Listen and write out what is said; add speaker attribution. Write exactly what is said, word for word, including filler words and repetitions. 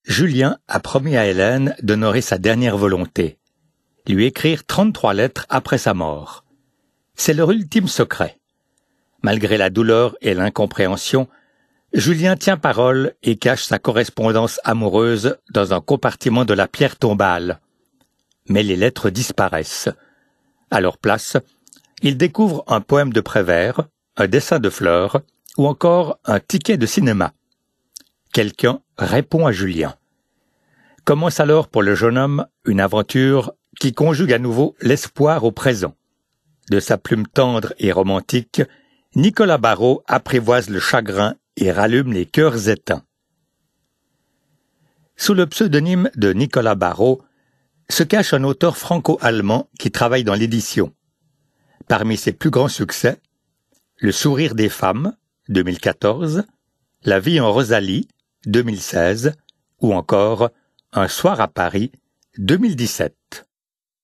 Speaker 1: Julien a promis à Hélène d'honorer sa dernière volonté, lui écrire trente-trois lettres après sa mort. C'est leur ultime secret. Malgré la douleur et l'incompréhension, Julien tient parole et cache sa correspondance amoureuse dans un compartiment de la pierre tombale. Mais les lettres disparaissent. À leur place, il découvre un poème de Prévert, un dessin de fleurs ou encore un ticket de cinéma. Quelqu'un répond à Julien. Commence alors pour le jeune homme une aventure qui conjugue à nouveau l'espoir au présent. De sa plume tendre et romantique, Nicolas Barrot apprivoise le chagrin et rallume les cœurs éteints. Sous le pseudonyme de Nicolas Barrot se cache un auteur franco-allemand qui travaille dans l'édition. Parmi ses plus grands succès, Le sourire des femmes, deux mille quatorze, La vie en Rosalie, deux mille seize, ou encore Un soir à Paris, deux mille dix-sept.